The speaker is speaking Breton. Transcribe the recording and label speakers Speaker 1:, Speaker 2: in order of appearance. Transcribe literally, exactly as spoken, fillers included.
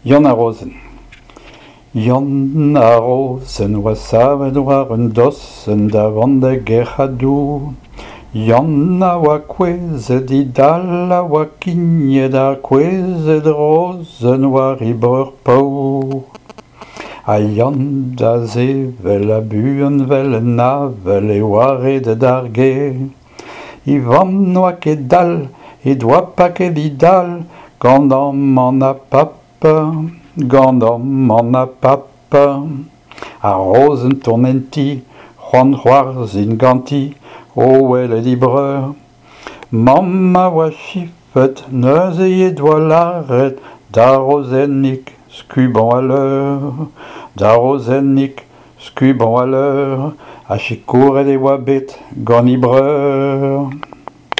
Speaker 1: Jan a Rosen. Jan a Rosen oa savet war un dossen da vant da gerhadou. Jan a oa kwezet idal a oa kinget ar kwezet rosen war i breur paour. A Jan da zevel a buan vel en navel e oaret d'ar gêr. I vam oa ket dal, e doa pa ket idal, gant an a papa, gant an a papa. A rosen tournenti, c'hoant c'hoarzhin ganti, o welet i breur. Mamma oa chifet, neuze e doa laret, da rosennik skuban a l'eur, da rosennik skuban a l'eur, a chekouret e oa bet gant i breur.